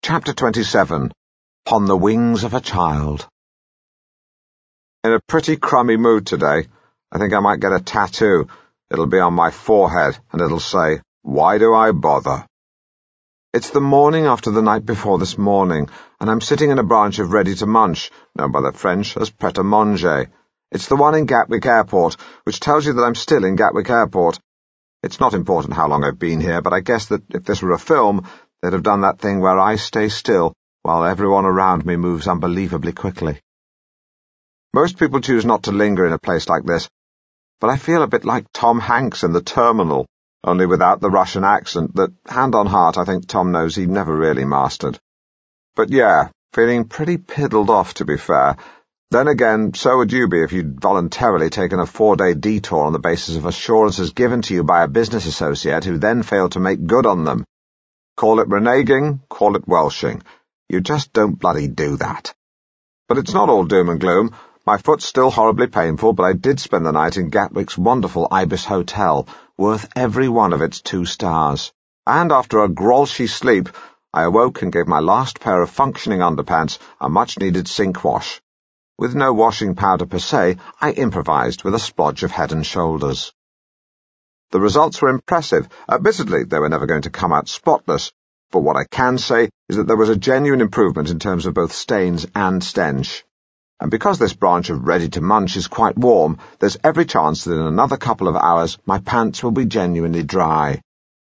Chapter 27. On the Wings of a Child. In a pretty crummy mood today. I think I might get a tattoo. It'll be on my forehead, and it'll say, "Why do I bother?" It's the morning after the night before this morning, and I'm sitting in a branch of Ready to Munch, known by the French as Pret-a-Manger. It's the one in Gatwick Airport, which tells you that I'm still in Gatwick Airport. It's not important how long I've been here, but I guess that if this were a film, they'd have done that thing where I stay still while everyone around me moves unbelievably quickly. Most people choose not to linger in a place like this, but I feel a bit like Tom Hanks in The Terminal, only without the Russian accent that, hand on heart, I think Tom knows he never really mastered. But yeah, feeling pretty piddled off, to be fair. Then again, so would you be if you'd voluntarily taken a 4-day detour on the basis of assurances given to you by a business associate who then failed to make good on them. Call it reneging, call it welshing. You just don't bloody do that. But it's not all doom and gloom. My foot's still horribly painful, but I did spend the night in Gatwick's wonderful Ibis Hotel, worth every one of its 2 stars. And after a grolshy sleep, I awoke and gave my last pair of functioning underpants a much-needed sink wash. With no washing powder per se, I improvised with a splodge of Head and Shoulders. The results were impressive. Admittedly, they were never going to come out spotless, but what I can say is that there was a genuine improvement in terms of both stains and stench. And because this branch of Ready to Munch is quite warm, there's every chance that in another couple of hours my pants will be genuinely dry.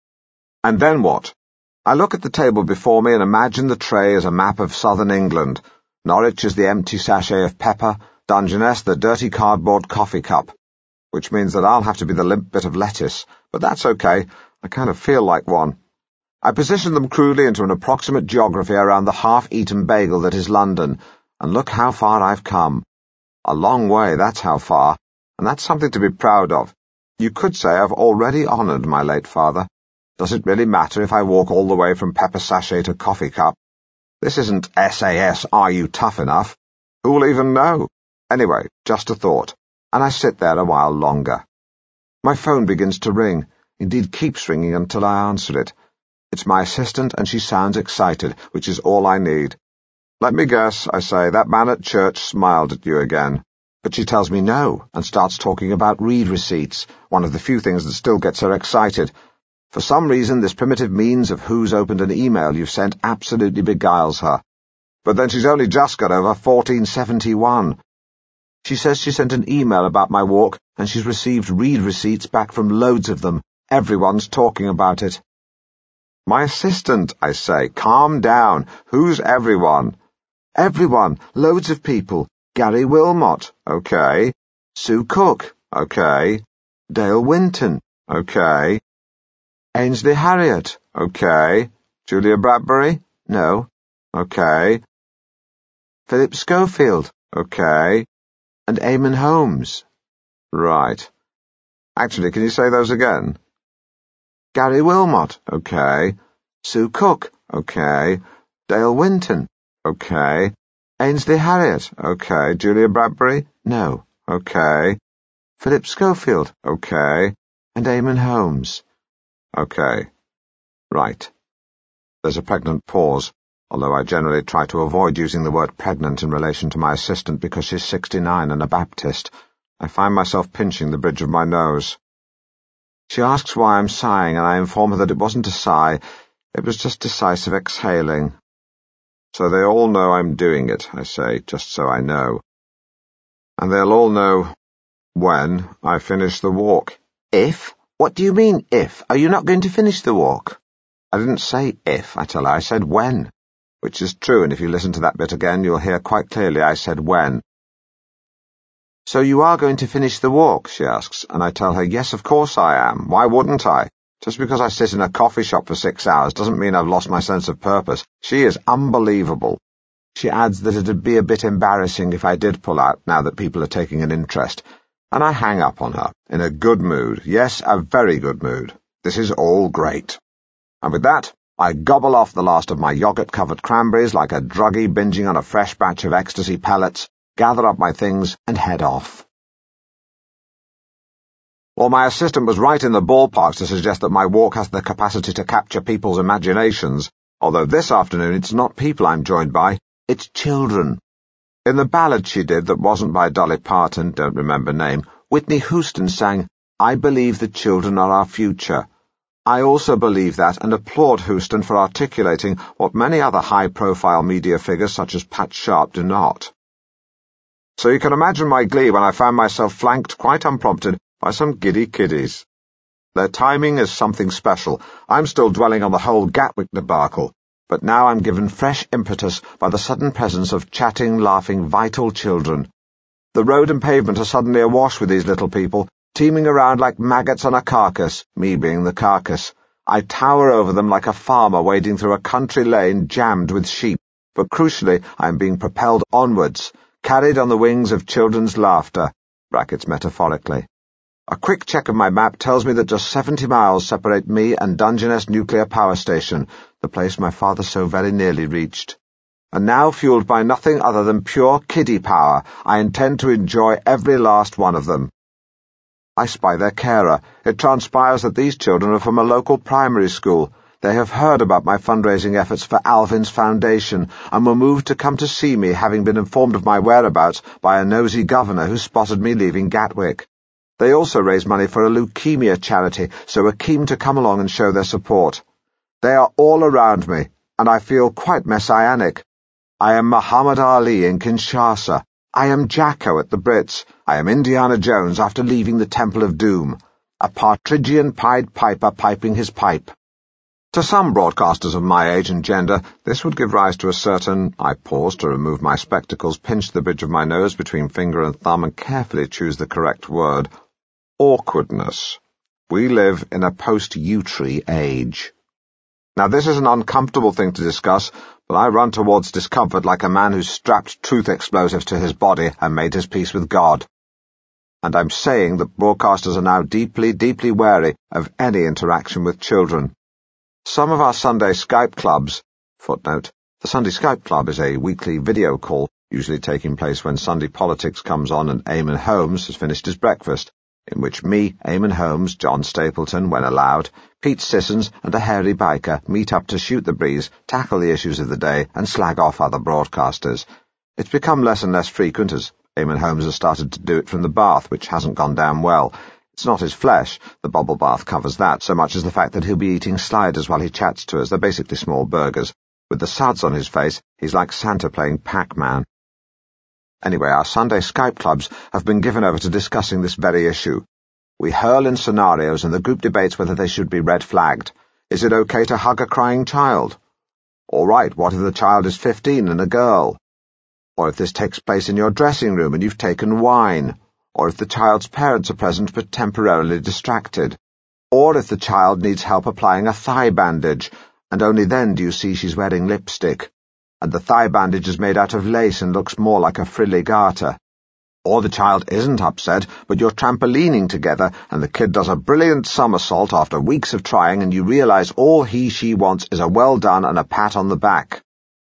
And then what? I look at the table before me and imagine the tray as a map of southern England. Norwich is the empty sachet of pepper, Dungeness the dirty cardboard coffee cup, which means that I'll have to be the limp bit of lettuce, but that's okay. I kind of feel like one. I position them crudely into an approximate geography around the half-eaten bagel that is London, and look how far I've come. A long way, that's how far, and that's something to be proud of. You could say I've already honoured my late father. Does it really matter if I walk all the way from pepper sachet to coffee cup? This isn't SAS, Are You Tough Enough? Who'll even know? Anyway, just a thought, and I sit there a while longer. My phone begins to ring, indeed keeps ringing until I answer it. It's my assistant, and she sounds excited, which is all I need. "Let me guess," I say, "that man at church smiled at you again." But she tells me no, and starts talking about read receipts, one of the few things that still gets her excited. For some reason, this primitive means of who's opened an email you've sent absolutely beguiles her. But then she's only just got over 1471. She says she sent an email about my walk, and she's received read receipts back from loads of them. Everyone's talking about it. "My assistant," I say, "calm down. Who's everyone?" "Everyone. Loads of people. Gary Wilmot. Okay. Sue Cook. Okay. Dale Winton. Okay. Ainsley Harriott. Okay. Julia Bradbury? No. Okay. Philip Schofield. Okay. And Eamon Holmes. Right. Actually, can you say those again? Gary Wilmot. Okay. Sue Cook. Okay. Dale Winton. Okay. Ainsley Harriott. Okay. Julia Bradbury? No. Okay. Philip Schofield. Okay. And Eamon Holmes. Okay. Right. There's a pregnant pause, although I generally try to avoid using the word pregnant in relation to my assistant because she's 69 and a Baptist. I find myself pinching the bridge of my nose. She asks why I'm sighing, and I inform her that it wasn't a sigh, it was just decisive exhaling. "So they all know I'm doing it," I say, just so I know. "And they'll all know when I finish the walk." "If? What do you mean, if? Are you not going to finish the walk?" "I didn't say if," I tell her, "I said when." Which is true, and if you listen to that bit again, you'll hear quite clearly I said when. "So you are going to finish the walk?" she asks, and I tell her, yes, of course I am. Why wouldn't I? Just because I sit in a coffee shop for 6 hours doesn't mean I've lost my sense of purpose. She is unbelievable. She adds that it'd be a bit embarrassing if I did pull out now that people are taking an interest, and I hang up on her, in a good mood. Yes, a very good mood. This is all great. And with that, I gobble off the last of my yogurt-covered cranberries like a druggie binging on a fresh batch of ecstasy pellets, gather up my things, and head off. Well, my assistant was right in the ballpark to suggest that my walk has the capacity to capture people's imaginations. Although this afternoon it's not people I'm joined by, it's children. In the ballad she did that wasn't by Dolly Parton, don't remember name, Whitney Houston sang, "I believe the children are our future." I also believe that and applaud Houston for articulating what many other high-profile media figures such as Pat Sharp do not. So you can imagine my glee when I found myself flanked quite unprompted by some giddy kiddies. Their timing is something special. I'm still dwelling on the whole Gatwick debacle, but now I'm given fresh impetus by the sudden presence of chatting, laughing, vital children. The road and pavement are suddenly awash with these little people, teeming around like maggots on a carcass, me being the carcass. I tower over them like a farmer wading through a country lane jammed with sheep, but crucially I am being propelled onwards, carried on the wings of children's laughter, brackets metaphorically. A quick check of my map tells me that just 70 miles separate me and Dungeness Nuclear Power Station, the place my father so very nearly reached. And now, fueled by nothing other than pure kiddie power, I intend to enjoy every last one of them. I spy their carer. It transpires that these children are from a local primary school. They have heard about my fundraising efforts for Alvin's Foundation and were moved to come to see me, having been informed of my whereabouts by a nosy governor who spotted me leaving Gatwick. They also raise money for a leukemia charity, so are keen to come along and show their support. They are all around me, and I feel quite messianic. I am Muhammad Ali in Kinshasa. I am Jacko at the Brits. I am Indiana Jones after leaving the Temple of Doom. A Partridgian Pied Piper piping his pipe. To some broadcasters of my age and gender, this would give rise to a certain— I pause to remove my spectacles, pinch the bridge of my nose between finger and thumb, and carefully choose the correct word— awkwardness. We live in a post-Utri age. Now, this is an uncomfortable thing to discuss, but I run towards discomfort like a man who's strapped truth explosives to his body and made his peace with God. And I'm saying that broadcasters are now deeply, deeply wary of any interaction with children. Some of our Sunday Skype clubs— footnote, the Sunday Skype Club is a weekly video call, usually taking place when Sunday Politics comes on and Eamon Holmes has finished his breakfast, in which me, Eamon Holmes, John Stapleton, when allowed, Pete Sissons and a hairy biker meet up to shoot the breeze, tackle the issues of the day, and slag off other broadcasters. It's become less and less frequent as Eamon Holmes has started to do it from the bath, which hasn't gone down well. It's not his flesh, the bubble bath covers that, so much as the fact that he'll be eating sliders while he chats to us. They're basically small burgers. With the suds on his face, he's like Santa playing Pac-Man. Anyway, our Sunday Skype clubs have been given over to discussing this very issue. We hurl in scenarios and the group debates whether they should be red flagged. Is it okay to hug a crying child? All right, what if the child is 15 and a girl? Or if this takes place in your dressing room and you've taken wine? Or if the child's parents are present but temporarily distracted? Or if the child needs help applying a thigh bandage, and only then do you see she's wearing lipstick, and the thigh bandage is made out of lace and looks more like a frilly garter. Or the child isn't upset, but you're trampolining together, and the kid does a brilliant somersault after weeks of trying, and you realize all she wants is a well done and a pat on the back.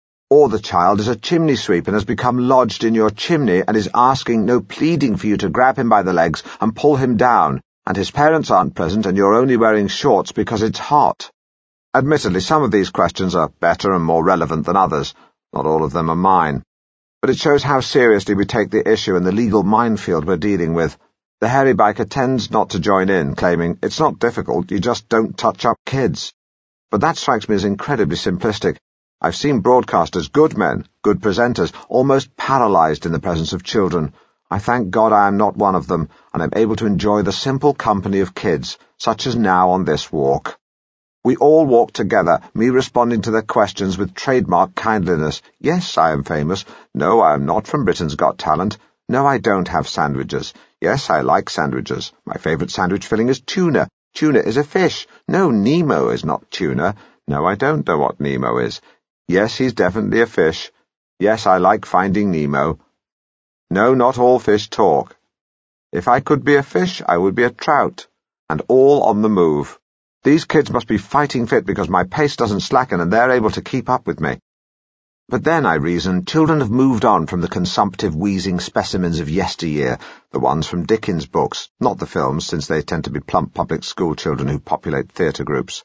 Or the child is a chimney sweep and has become lodged in your chimney and is asking, no pleading for you to grab him by the legs and pull him down, and his parents aren't present and you're only wearing shorts because it's hot. Admittedly, some of these questions are better and more relevant than others. Not all of them are mine. But it shows how seriously we take the issue and the legal minefield we're dealing with. The hairy biker tends not to join in, claiming, it's not difficult, you just don't touch up kids. But that strikes me as incredibly simplistic. I've seen broadcasters, good men, good presenters, almost paralyzed in the presence of children. I thank God I am not one of them, and am able to enjoy the simple company of kids, such as now on this walk. We all walk together, me responding to their questions with trademark kindliness. Yes, I am famous. No, I am not from Britain's Got Talent. No, I don't have sandwiches. Yes, I like sandwiches. My favourite sandwich filling is tuna. Tuna is a fish. No, Nemo is not tuna. No, I don't know what Nemo is. Yes, he's definitely a fish. Yes, I like Finding Nemo. No, not all fish talk. If I could be a fish, I would be a trout. And all on the move. These kids must be fighting fit because my pace doesn't slacken and they're able to keep up with me. But then, I reason, children have moved on from the consumptive, wheezing specimens of yesteryear, the ones from Dickens' books, not the films, since they tend to be plump public school children who populate theatre groups.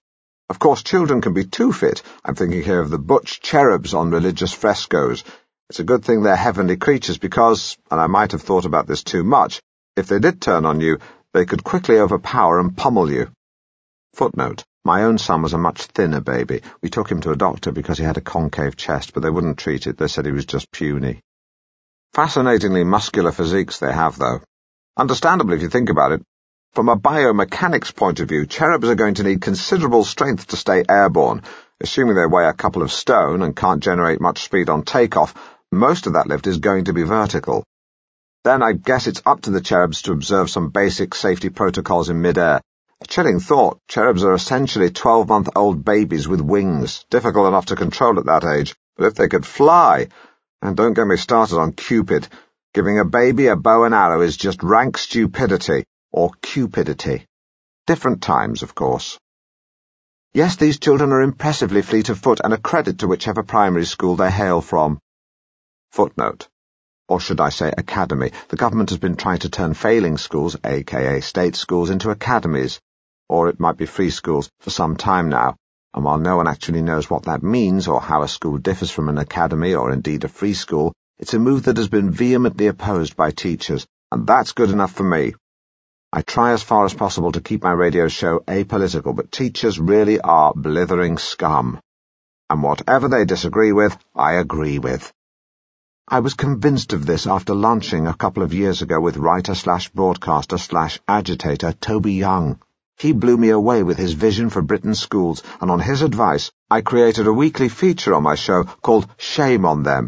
Of course, children can be too fit. I'm thinking here of the butch cherubs on religious frescoes. It's a good thing they're heavenly creatures because, and I might have thought about this too much, if they did turn on you, they could quickly overpower and pummel you. Footnote. My own son was a much thinner baby. We took him to a doctor because he had a concave chest, but they wouldn't treat it. They said he was just puny. Fascinatingly muscular physiques they have, though. Understandably, if you think about it. From a biomechanics point of view, cherubs are going to need considerable strength to stay airborne. Assuming they weigh a couple of stone and can't generate much speed on takeoff, most of that lift is going to be vertical. Then I guess it's up to the cherubs to observe some basic safety protocols in mid-air. A chilling thought, cherubs are essentially 12-month-old babies with wings, difficult enough to control at that age. But if they could fly, and don't get me started on Cupid, giving a baby a bow and arrow is just rank stupidity, or cupidity. Different times, of course. Yes, these children are impressively fleet of foot and a credit to whichever primary school they hail from. Footnote. Or should I say academy. The government has been trying to turn failing schools, aka state schools, into academies, or it might be free schools, for some time now, and while no one actually knows what that means or how a school differs from an academy or indeed a free school, it's a move that has been vehemently opposed by teachers, and that's good enough for me. I try as far as possible to keep my radio show apolitical, but teachers really are blithering scum. And whatever they disagree with, I agree with. I was convinced of this after lunching a couple of years ago with writer-slash-broadcaster-slash-agitator Toby Young. He blew me away with his vision for Britain's schools, and on his advice, I created a weekly feature on my show called Shame on Them,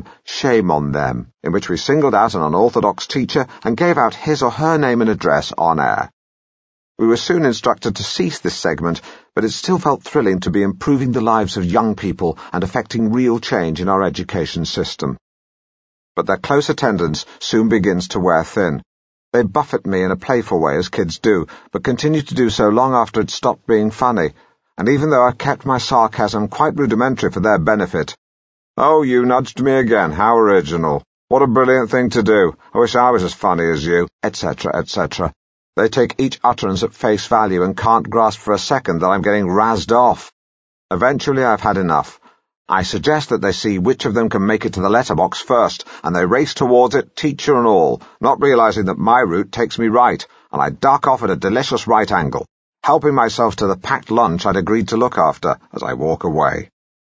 in which we singled out an unorthodox teacher and gave out his or her name and address on air. We were soon instructed to cease this segment, but it still felt thrilling to be improving the lives of young people and affecting real change in our education system. But their close attendance soon begins to wear thin. They buffet me in a playful way, as kids do, but continue to do so long after it stopped being funny, and even though I've kept my sarcasm quite rudimentary for their benefit. "Oh, you nudged me again, how original. What a brilliant thing to do. I wish I was as funny as you," etc., etc. They take each utterance at face value and can't grasp for a second that I'm getting razzed off. Eventually I've had enough. I suggest that they see which of them can make it to the letterbox first, and they race towards it, teacher and all, not realizing that my route takes me right, and I duck off at a delicious right angle, helping myself to the packed lunch I'd agreed to look after as I walk away.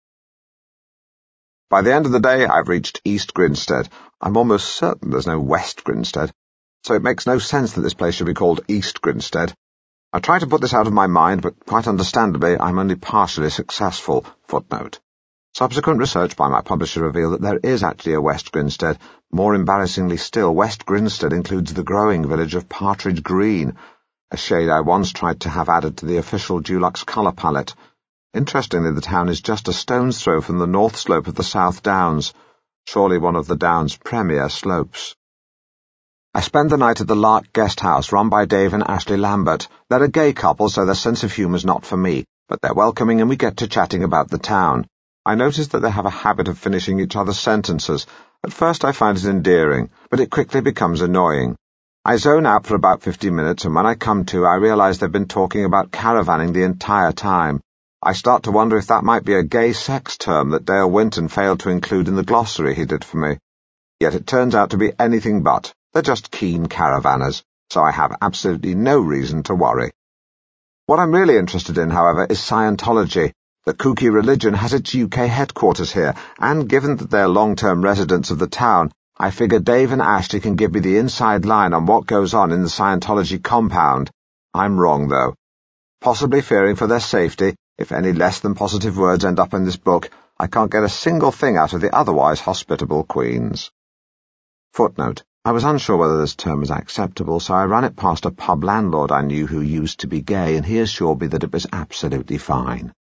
By the end of the day, I've reached East Grinstead. I'm almost certain there's no West Grinstead, so it makes no sense that this place should be called East Grinstead. I try to put this out of my mind, but quite understandably, I'm only partially successful. Footnote. Subsequent research by my publisher revealed that there is actually a West Grinstead. More embarrassingly still, West Grinstead includes the growing village of Partridge Green, a shade I once tried to have added to the official Dulux colour palette. Interestingly, the town is just a stone's throw from the north slope of the South Downs, surely one of the Downs' premier slopes. I spend the night at the Lark Guest House, run by Dave and Ashley Lambert. They're a gay couple, so their sense of humour's not for me, but they're welcoming and we get to chatting about the town. I notice that they have a habit of finishing each other's sentences. At first I find it endearing, but it quickly becomes annoying. I zone out for about 50 minutes, and when I come to, I realise they've been talking about caravanning the entire time. I start to wonder if that might be a gay sex term that Dale Winton failed to include in the glossary he did for me. Yet it turns out to be anything but. They're just keen caravanners, so I have absolutely no reason to worry. What I'm really interested in, however, is Scientology. The kooky religion has its UK headquarters here, and given that they're long-term residents of the town, I figure Dave and Ashley can give me the inside line on what goes on in the Scientology compound. I'm wrong, though. Possibly fearing for their safety, if any less than positive words end up in this book, I can't get a single thing out of the otherwise hospitable Queens. Footnote. I was unsure whether this term was acceptable, so I ran it past a pub landlord I knew who used to be gay, and he assured me that it was absolutely fine.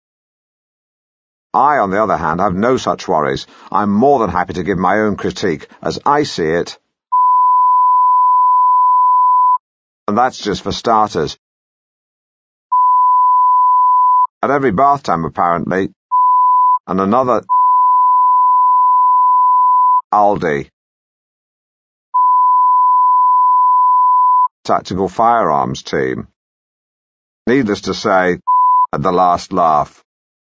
I, on the other hand, have no such worries. I'm more than happy to give my own critique. As I see it, and that's just for starters. At every bath time, apparently, and another Aldi. Tactical firearms team. Needless to say, and the last laugh.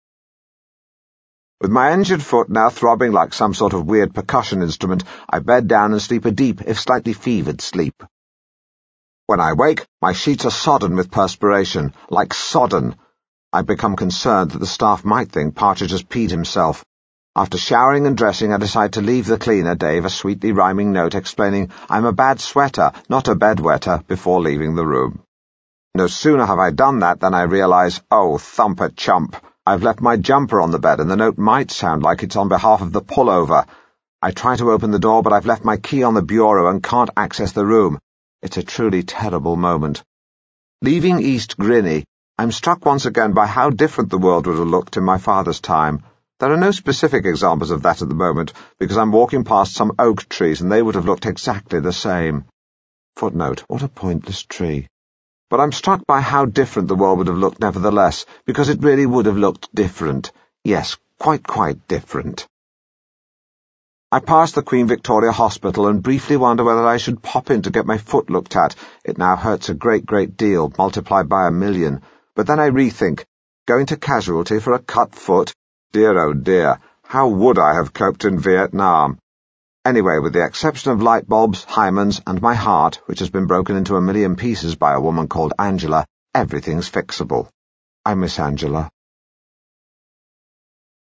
With my injured foot now throbbing like some sort of weird percussion instrument, I bed down and sleep a deep, if slightly fevered, sleep. When I wake, my sheets are sodden with perspiration, like sodden. I become concerned that the staff might think Partridge has peed himself. After showering and dressing, I decide to leave the cleaner, Dave, a sweetly rhyming note explaining I'm a bad sweater, not a bedwetter, before leaving the room. No sooner have I done that than I realize, oh, thumper chump, I've left my jumper on the bed, and the note might sound like it's on behalf of the pullover. I try to open the door, but I've left my key on the bureau and can't access the room. It's a truly terrible moment. Leaving East Grinny, I'm struck once again by how different the world would have looked in my father's time. There are no specific examples of that at the moment, because I'm walking past some oak trees and they would have looked exactly the same. Footnote, what a pointless tree. But I'm struck by how different the world would have looked nevertheless, because it really would have looked different. Yes, quite different. I pass the Queen Victoria Hospital and briefly wonder whether I should pop in to get my foot looked at. It now hurts a great deal, multiplied by 1,000,000. But then I rethink. Going to casualty for a cut foot? Dear, oh dear, how would I have coped in Vietnam? Anyway, with the exception of light bulbs, hymens, and my heart, which has been broken into 1,000,000 pieces by a woman called Angela, everything's fixable. I miss Angela.